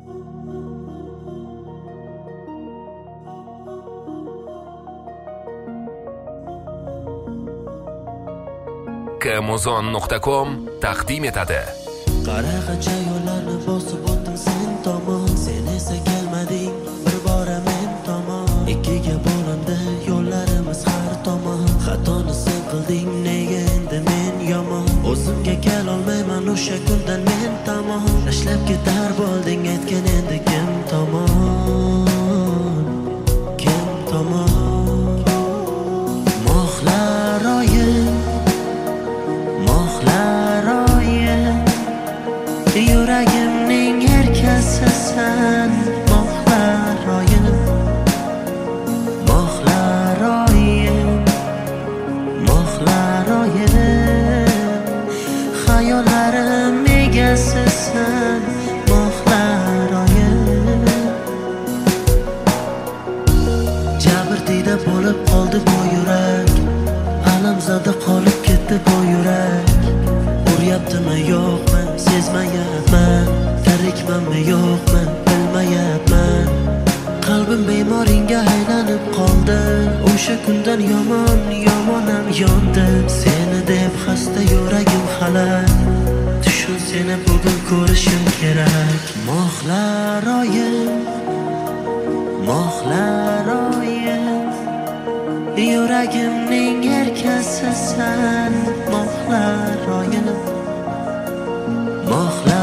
kmuzon.com taqdim etadi. Qarag'acha yo'llarni bosib o'tdim sen tomon, sen esa kelmading bir bora men tomon. Ikkiga bo'lindi yo'llarimiz har tomon, xatoni sen qilding nega endi men yomon. O'zimga kelolmayman o'sha kundan men tomon, tashlab ketar bo'lding aytgan endi kim tomon, kim tomon. Mohlar oyim, mohlar oyim, yuragimning erkasisan. Mohlar oyim, mohlar oyim, mohlar oyim, xayollarim egasisan. Mohlar oyim, jabrdiyda bo'lib qoldi bu yurak, alamzada qolib ketdi bu yurak. Uryaptimi yo'qmi sezmayapman, tirikmanmi yo'qmi bilmayapman. Qalbim bemoringga aylanib qoldi, o'sha kundan yomon yomonam yondi. Seni deb xasta yuragim xalak, tushun seni bugun ko'rishim kerak. Mohlar oyim, mohlar oyim, yuragimning erkasisan. Mohlar oyim, mohlar